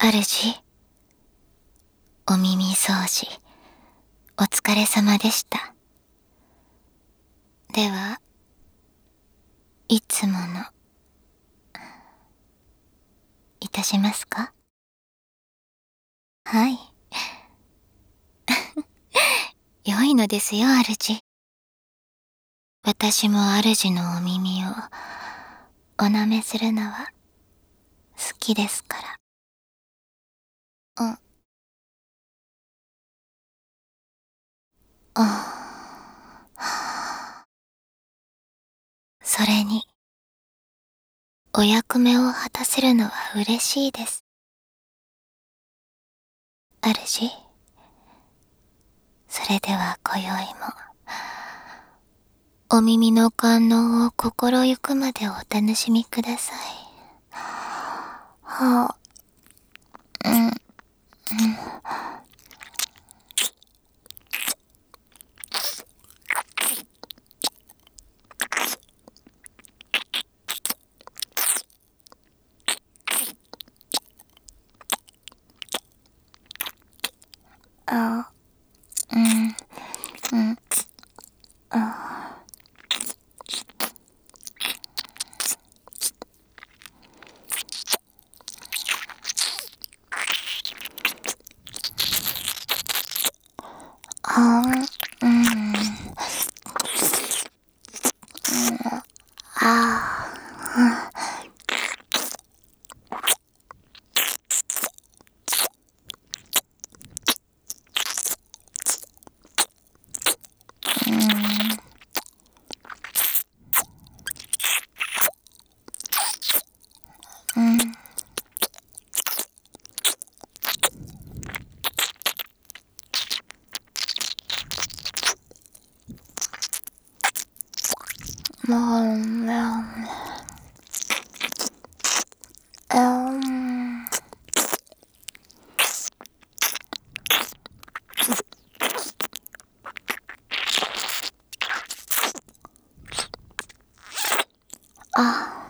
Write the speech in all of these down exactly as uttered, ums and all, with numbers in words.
主、お耳掃除、お疲れ様でした。では、いつもの、いたしますか？はい。良いのですよ、主。私も主のお耳を、お舐めするのは、好きですから。うん。あ。それに、お役目を果たせるのは嬉しいです。主、それでは今宵も、お耳の感能を心ゆくまでお楽しみください。はあ、うん、うん。あ、うん、うん、あ。あ、うん、うん、あ、うん、うん。うん。もう、もう、うん。あ、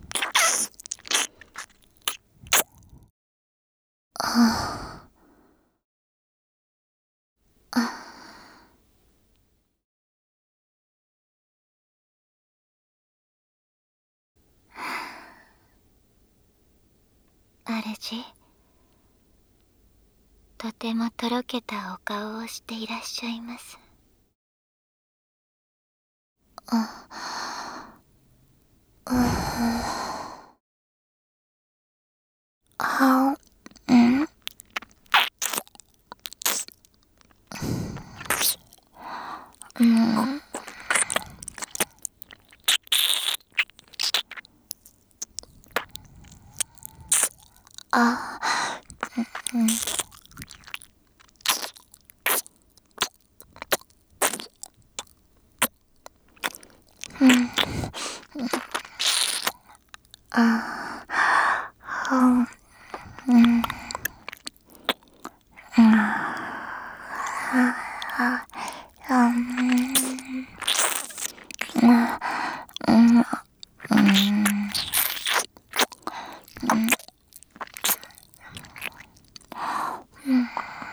あ、あ。主、とてもとろけたお顔をしていらっしゃいます。あ、うん。は、うん。うん。あ、うん。うん。あ、は、うん。うん。は、は、うん。うん。うん。うん。うん。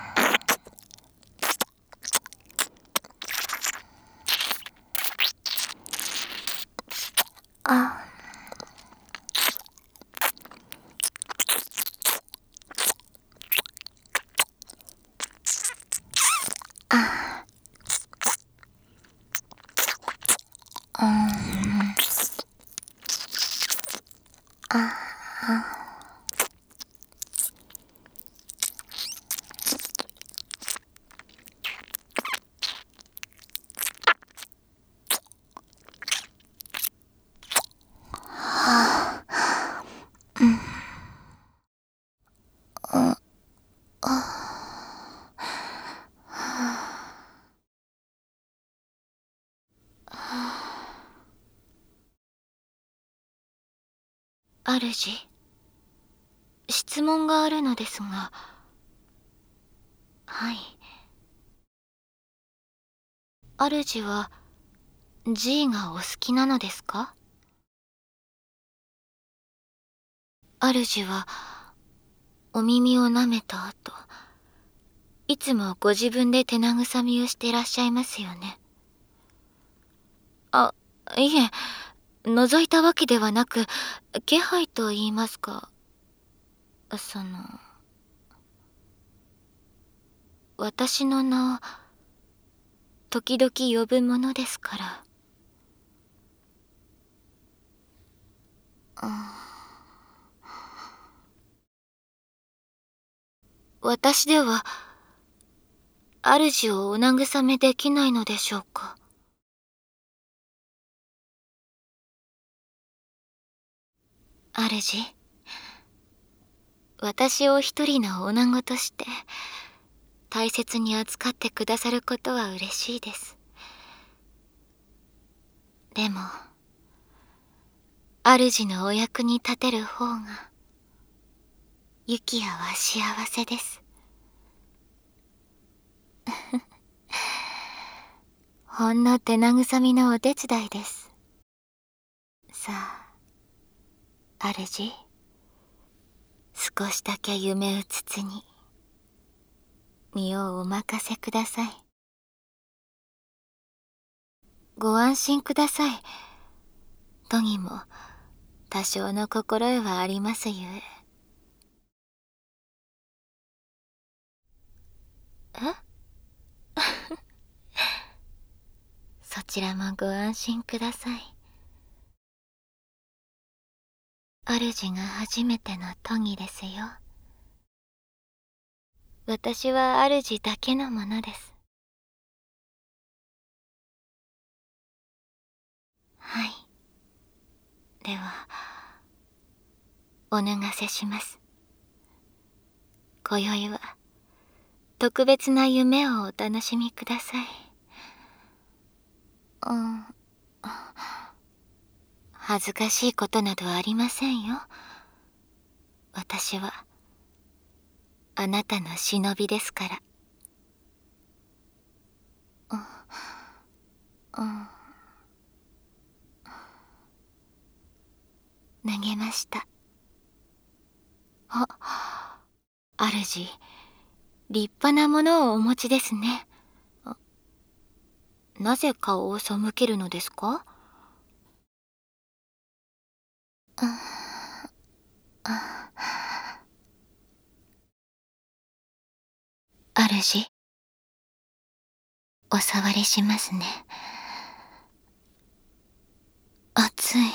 あ、あ、うん。あ、あ、うん。うん。あ、主、質問があるのですが。はい。主は G がお好きなのですか？主はお耳を舐めた後、いつもご自分で手慰みをしていらっしゃいますよね。あ、いえ、覗いたわけではなく、気配と言いますか、その、私の名を時々呼ぶものですから。私では主をお慰めできないのでしょうか。主、私を一人の女子として大切に扱ってくださることは嬉しいです。でも主のお役に立てる方がユキヤは幸せです。ほんの手慰みのお手伝いです。さあ主、少しだけ夢うつつに身をお任せください。ご安心ください。とにも多少の心得はありますゆえ。えそちらもご安心ください。主が初めての都議ですよ。私は主だけのものです。はい。ではお脱がせします。今宵は特別な夢をお楽しみください。うん、恥ずかしいことなどありませんよ。私はあなたの忍びですから。うん、うん、脱げました。あ、主、立派なものをお持ちですね。なぜ顔を背けるのですか？主、お触りしますね。熱い。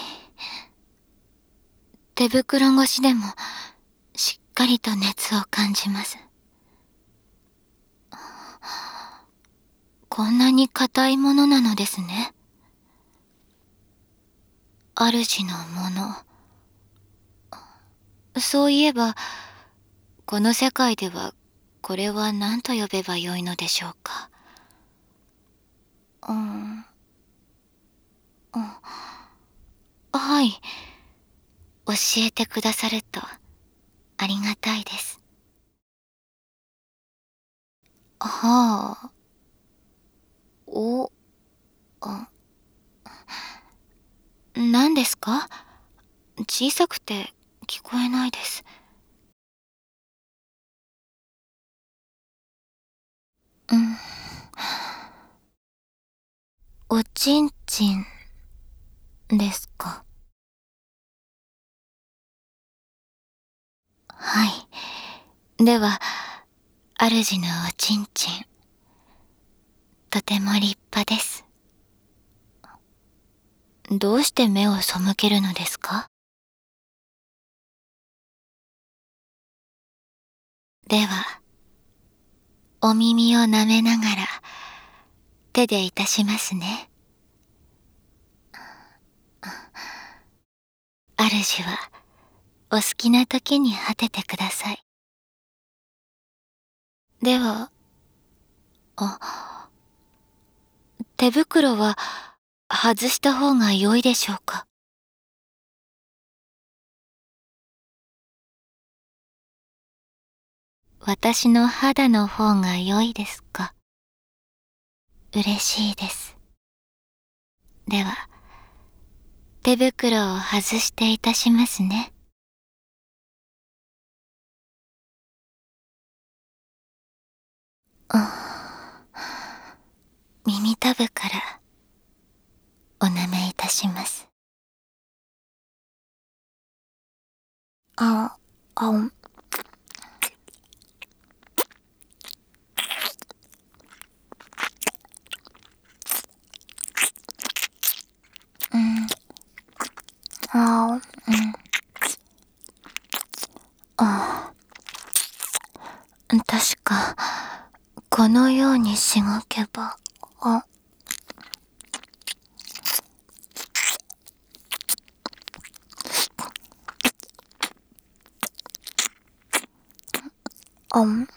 手袋越しでもしっかりと熱を感じます。こんなに硬いものなのですね。主のもの。そういえばこの世界ではこれは何と呼べばよいのでしょうか。うん、うん、はい、教えてくださるとありがたいです。はあ、お、あ、何ですか？小さくて聞こえないです。うん、おちんちんですか？はい。では主のおちんちん、とても立派です。どうして目を背けるのですか？ではお耳を舐めながら手でいたしますね。主はお好きな時に果ててください。では、あ、手袋は外した方が良いでしょうか？私の肌の方が良いですか？嬉しいです。では手袋を外していたしますね。 耳たぶからお舐めいたします。あ、あ、うん、あ、うん、あ、確か、このようにしごけば、あ、あん、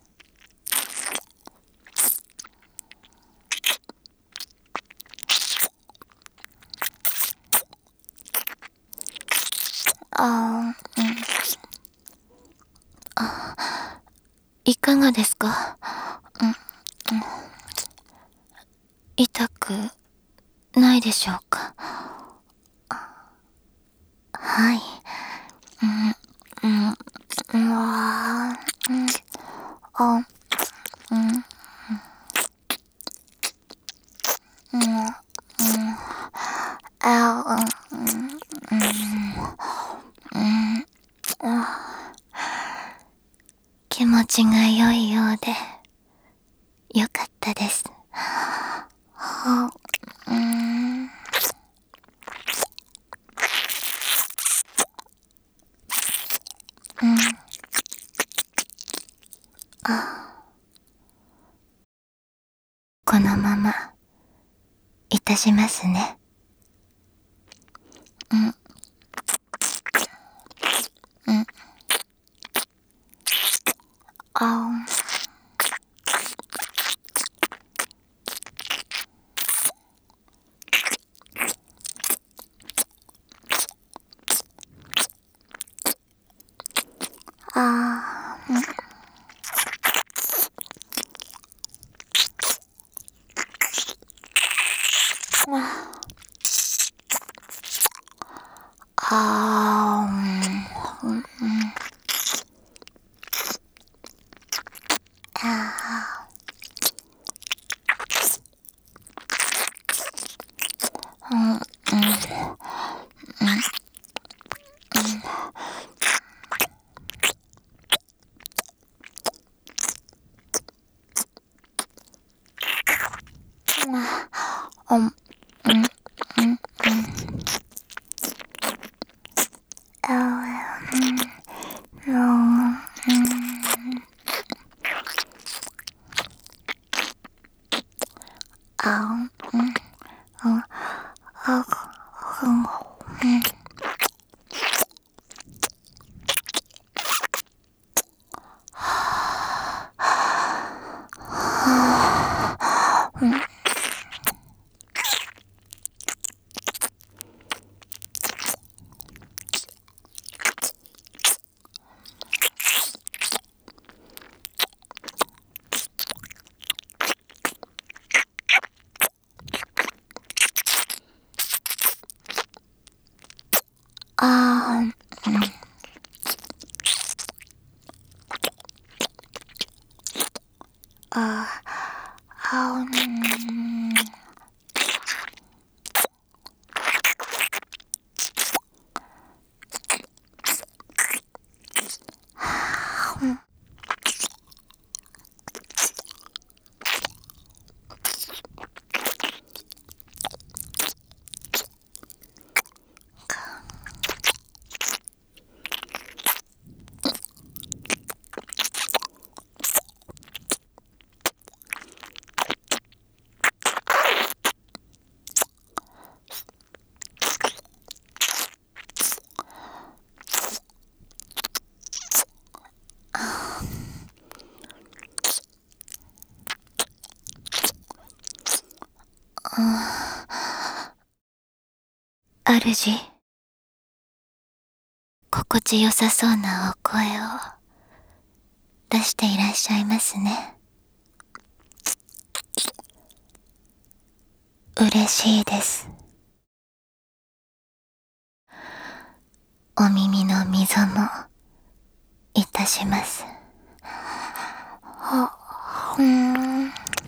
あ、うん、いかがですか？うん、うん、痛くないでしょうか？はい。うん、うん、うわー、うん、あ、うん、うん、うん、あ、うん、うん、うん、あ、気持ちが良いようで、よかったです。は、うん、うん、あ、このまま、いたしますね。うん、うん、あ、あ、うん、あ、うん、うん、あ、うん、うん、うん、うん、うん、あ、うん、うん、あ、うん、うん、あ、うん、うん、あ、うん、あ、あ、うん、主、心地よさそうなお声を出していらっしゃいますね。嬉しいです。お耳の溝もいたします。は、 うん。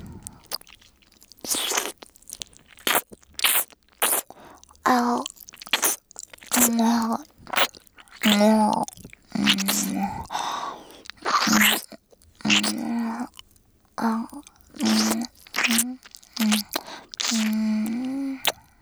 あ、もう、もう、うん、うん、あ、うん、うん、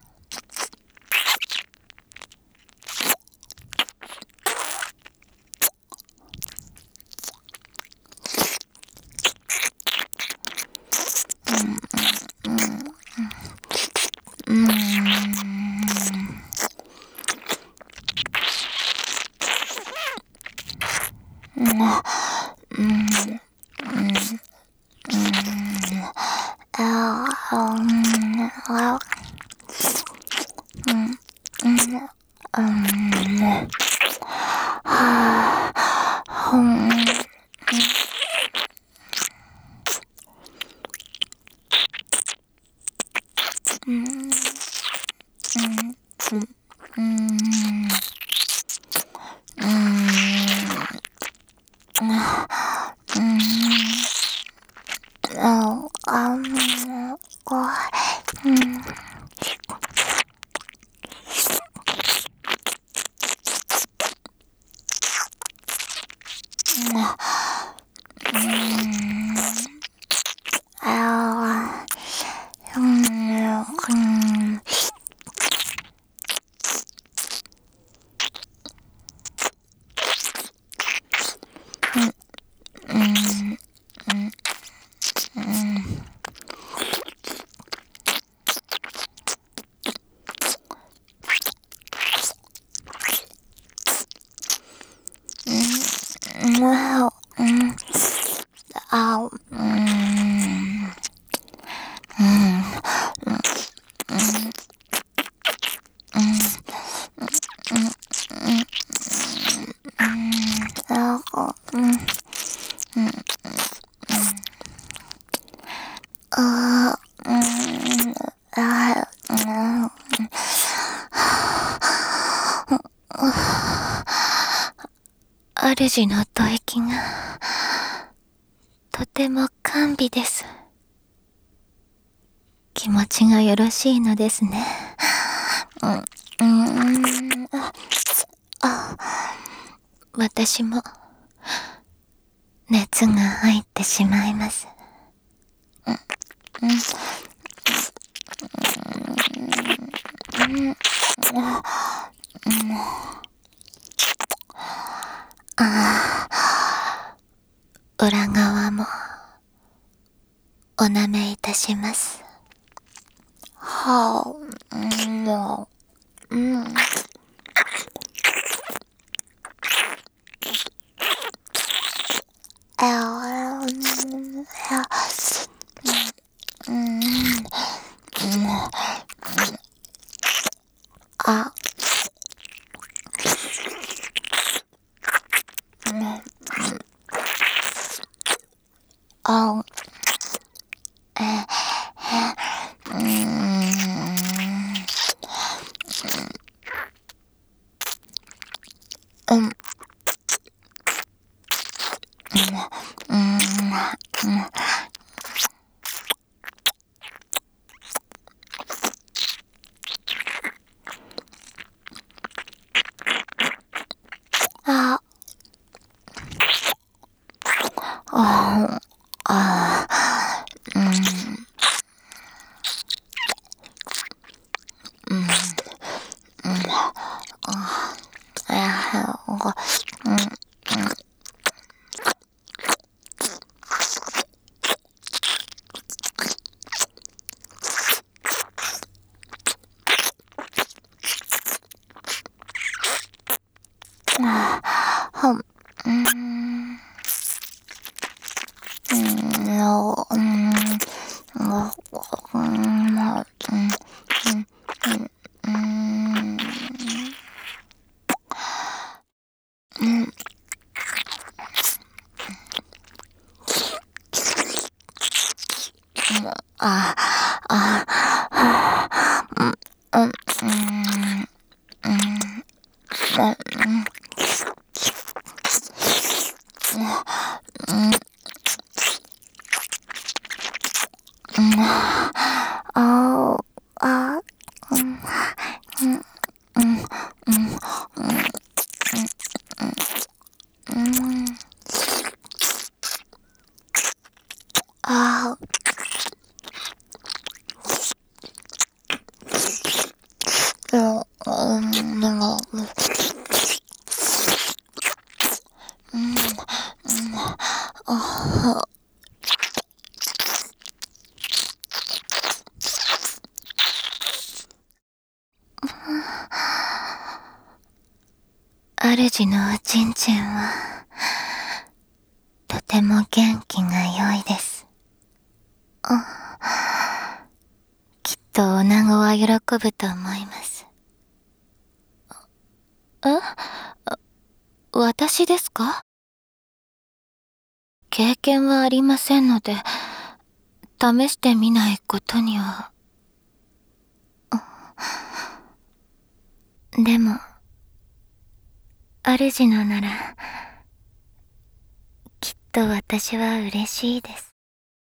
うん、うん。うん、うん、あ、うん、あ、うん、うん、うん、はぁ、うん、うん、うん、うん、うん、うん、あ、あ、うん、こう、うん、うん、あ、うん、うん、うん、うん、あ、うん、うん、あ、うん、あ、うん、あ、うん、主の吐息が、とても甘美です。気持ちがよろしいのですね。うん、うん、あ、あ、私も、熱が入ってしまいます。うん、うん、うん、あ、裏側も、お舐めいたします。はあ、うん、もう、うん、あ、うん、あ、うん、うん、あ、うん、あ、え、うん、うん、うん、うん、あ、あ、あ、うん、うん、あ、うん、あ、は、うん、うん、の、うん、もう、うん、もう、うん、うん、うん、あ、あ、あ、うん、うん、うん、うん、うん、 ああ、うん、うん、うん、うん、うん、うん、ああ、うん、うん、なんか、うん、うん、あ主のおちんちんは、とても元気が良いです。きっと女子は喜ぶと思います。え？私ですか？経験はありませんので、試してみないことには。でも、主のなら、きっと私は嬉しいです。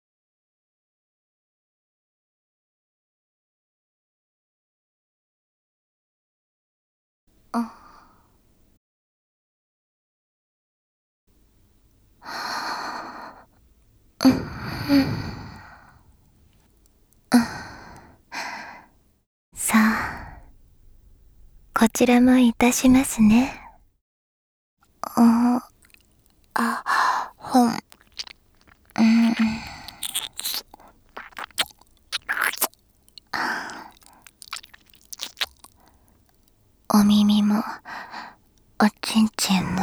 さあ、こちらもいたしますね。あ、あ、ほん、うん、お耳も、おちんちんも、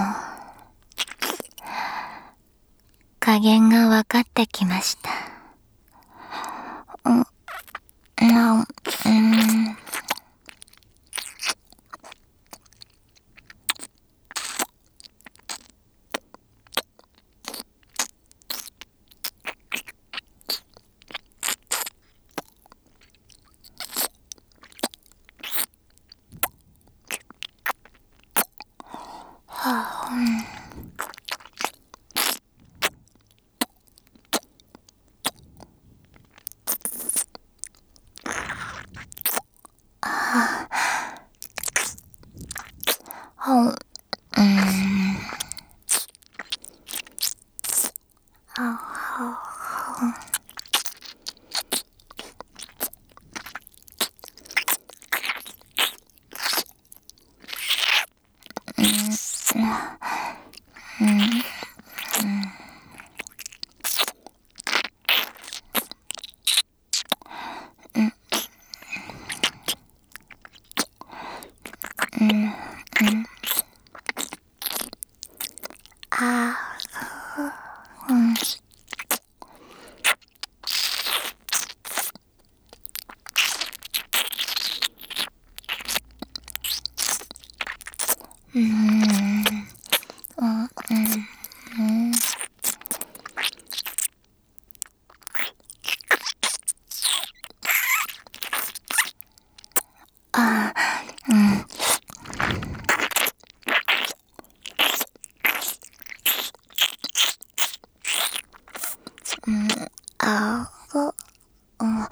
加減が分かってきました。うん、うん、うんはあ、うん、ほん、うん、あ、は、うん、うん、うん、うん、あ、うん、うん、うん、うん、あ、うん、うん、あ、うん、うん、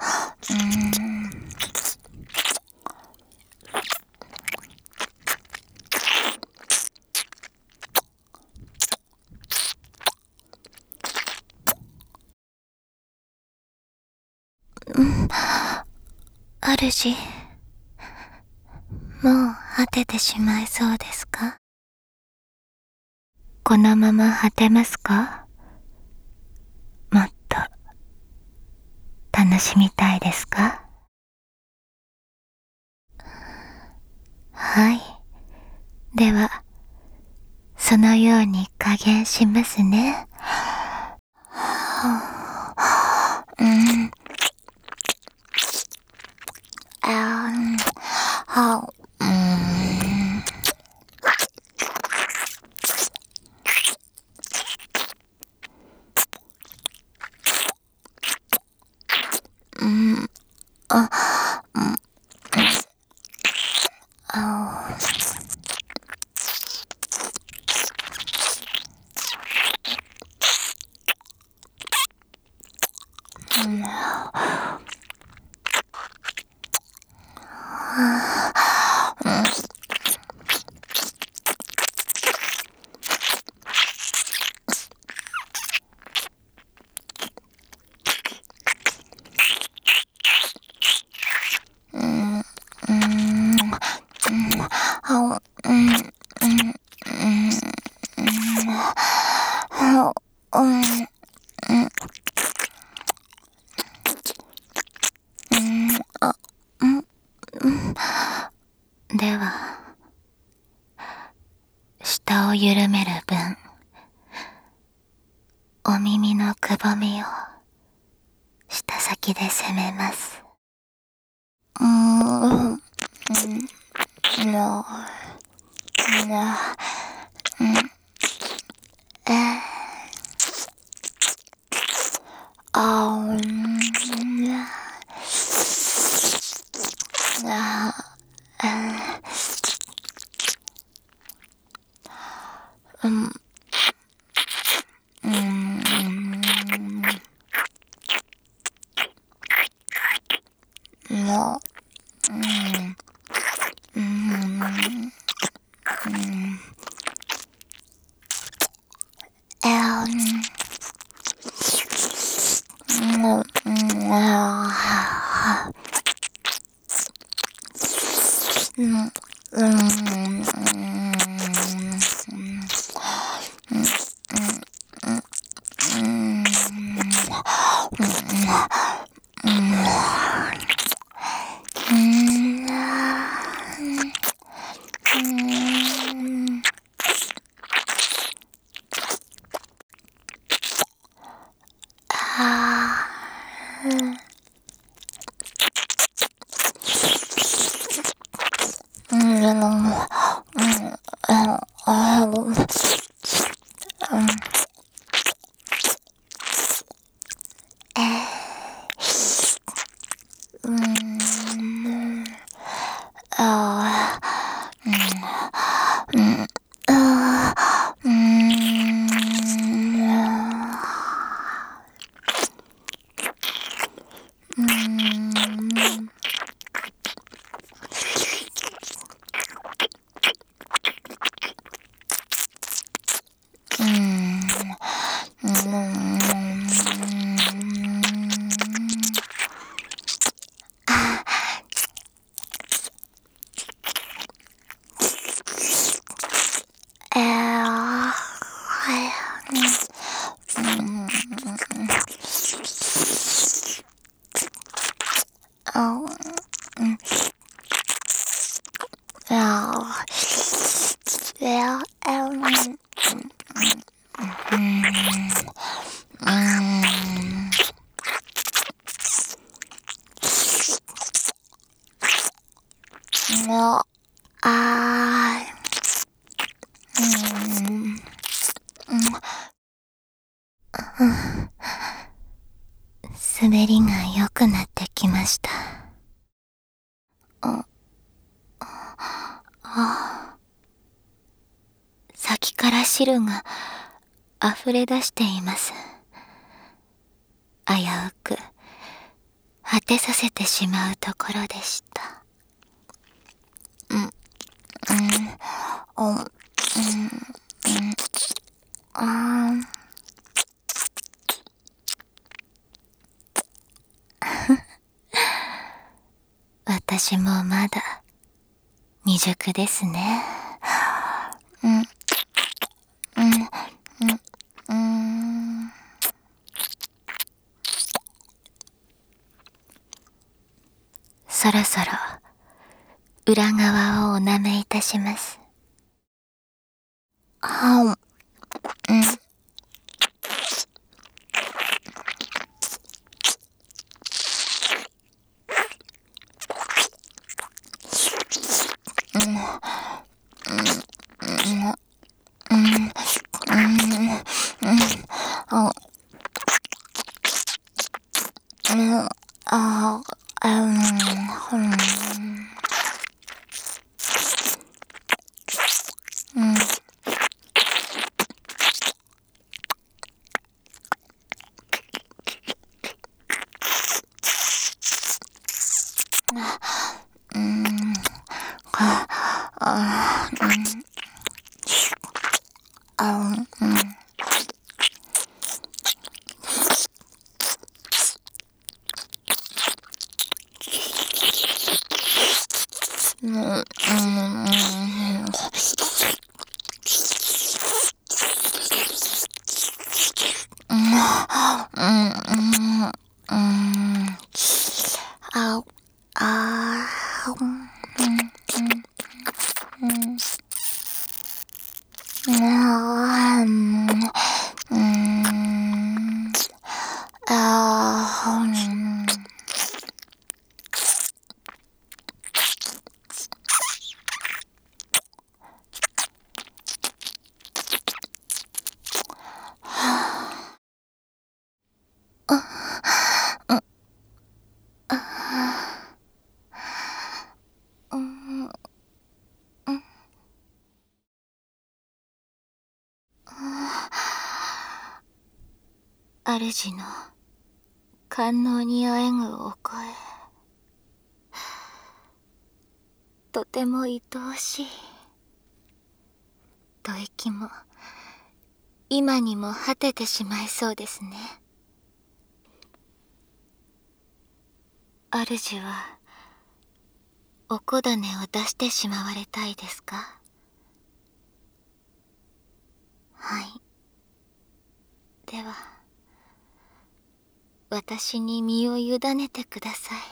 主、もう果ててしまいそうですか？このまま果てますか？もっと楽しみたいですか？はい。では、そのように加減しますね。うん。あん。はうん。うん。あ、うん。あうん。 うん、うん、うん、あ、うん、うん。では、舌を緩める分、お耳のくぼみを舌先で攻めます。うーん、うん、な、な、うん、えー、あー、うん、な、あ、うん、うん、もう、うん、うん、うん、えー、うん、うん、あー、うん、うん、うん、うん、うーん、うーん、あー、うん、でも、うん、うん、あー、うん、えー、うん、あー、うん、あー、うん、うん、うん、うん、えー、うん、あ、うん、あ、いや、うん、うん、うん、もう、あー、うん、滑りが良くなってきました。あ、あ、先から汁が溢れ出しています。危うく果てさせてしまうところでした。うん、うん、うん、うん、うん、あー、私もまだ未熟ですね。うん、うん、うん、うん。そろそろ裏側をお舐めいたします。あ、うん、うん、うん、うん、あ、うん、あ、うん、うん、うん、うん、あ、あ、うん、あ、うん、うん、うん、 主の官能にあえぐお声、とても愛おしい。吐息も今にも果ててしまいそうですね。主はお小種を出してしまわれたいですか？はい。では私に身を委ねてください。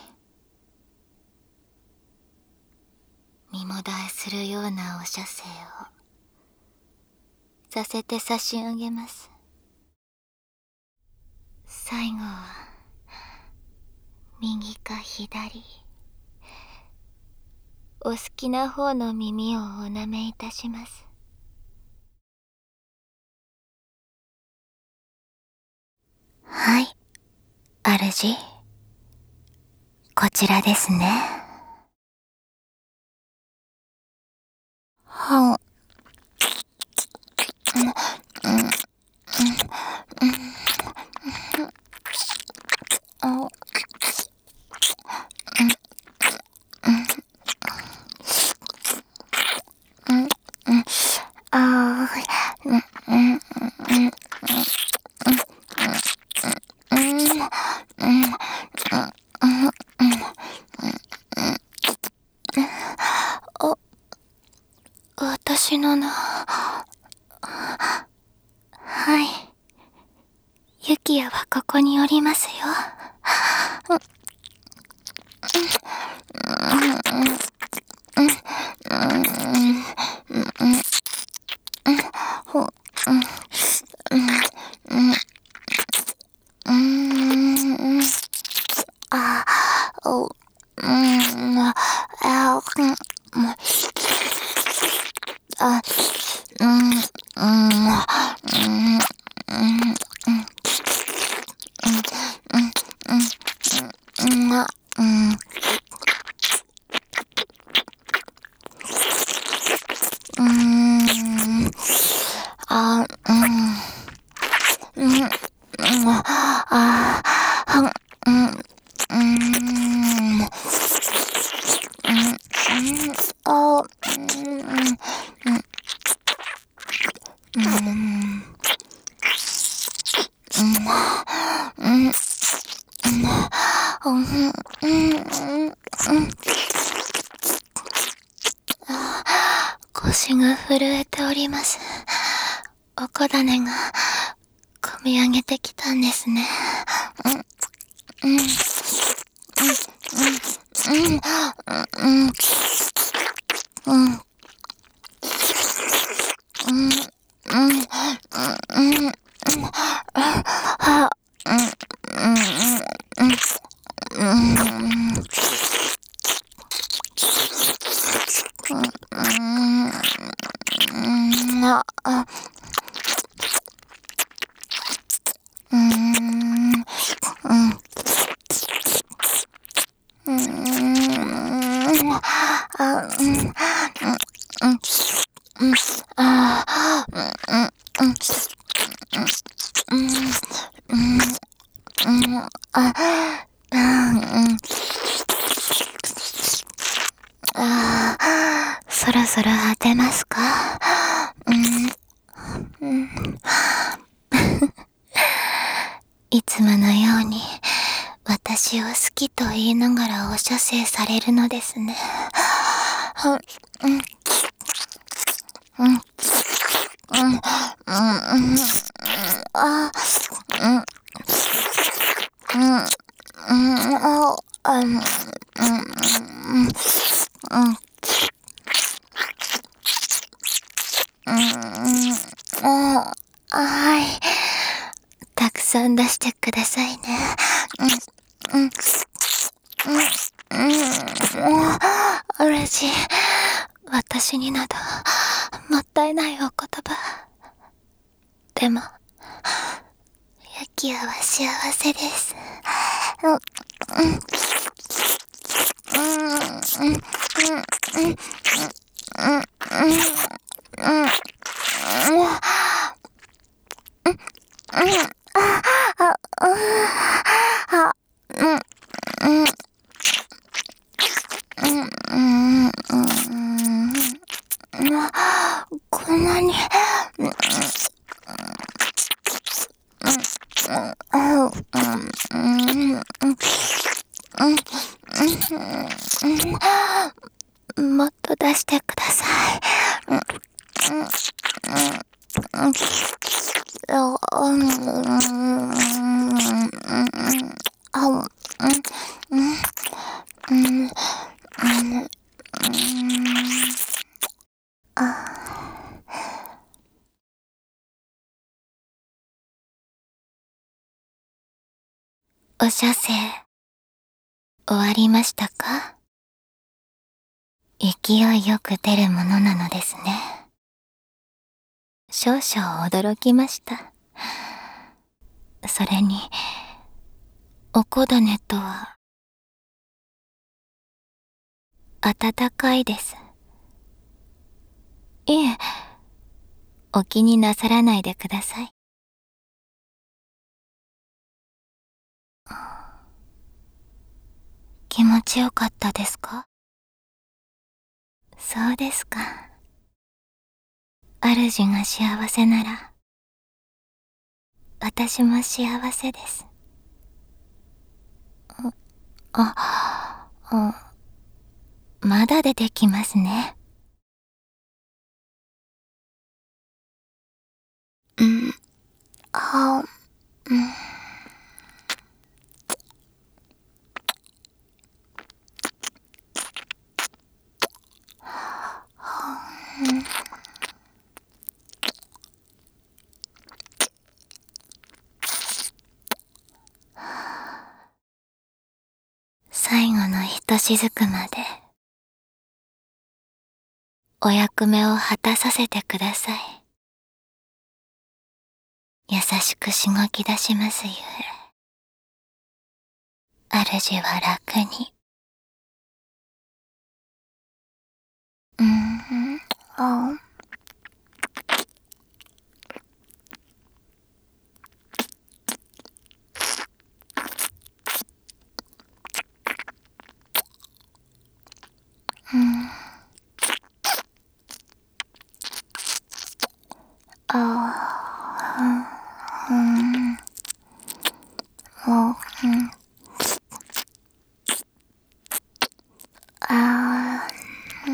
身もだえするようなお射精をさせて差し上げます。最後は右か左、お好きな方の耳をお舐めいたします。はい、主。こちらですね。はん。私の名。はい。ユキヤはここにおりますよ。あ、うん、うん、うん、腰が震えております。お小種がこみ上げてきたんですね。うん、うん、うん、うん、うん、うん、うん、うん、うん、うん、あ、うん、うん、うん、うん、あ、あ、うーん、うん、うーん、あ、うん、うん、うん、うん、あ、うん、うん、うん、うん、うん、あ、うん、あ、そろそろ果てますか？うん、うん、いつものように私を好きと言いながらお射精されるのですね。うん、うん、うん、うん、うん、うん、あ、うん、うん、うん、あ、うん、うん、うん、うん、うん、あ、はい。たくさん出してくださいね。うん、うん、うん、うん、主、私になど、もったいないお言葉。でも、ユキヤは幸せです。うん、うん、うん、うん、うん、うん、うん、うん、うん、あ、あ、 もっと出してください。お射精、終わりましたか？勢いよく出るものなのですね。少々驚きました。それに、おこだねとは、温かいです。いえ、お気になさらないでください。気持ちよかったですか？そうですか。主が幸せなら、私も幸せです。あ、あ、まだ出てきますね。うん、あ、うん。最後のひとしずくまでお役目を果たさせてください。優しくしごき出しますゆえ、主は楽に。うん、あ、うん、あ、うん、あ、うん、あ、うん、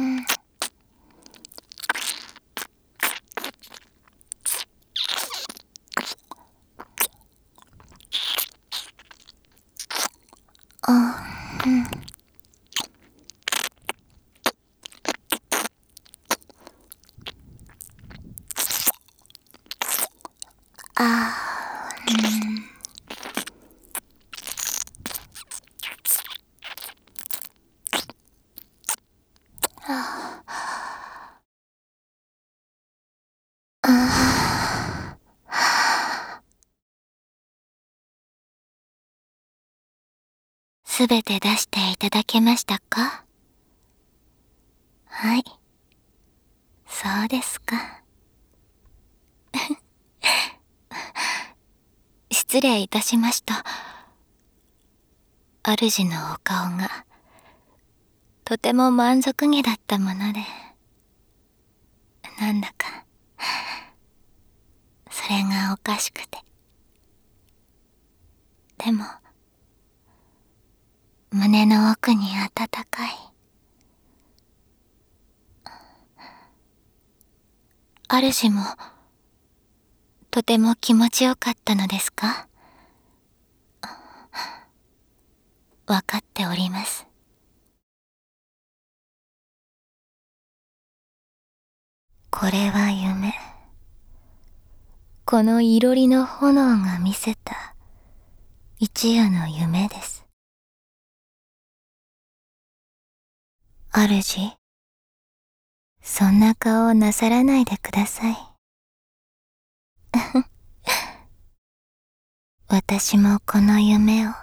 あ、うん、あ、うん、あ、すべて出していただけましたか？はい。そうですか。失礼いたしました。主のお顔が、とても満足げだったもので、なんだか、それがおかしくて。でも、胸の奥に温かい。主も、とても気持ちよかったのですか？わかっております。これは夢。このいろりの炎が見せた一夜の夢です。主、そんな顔をなさらないでください。私もこの夢を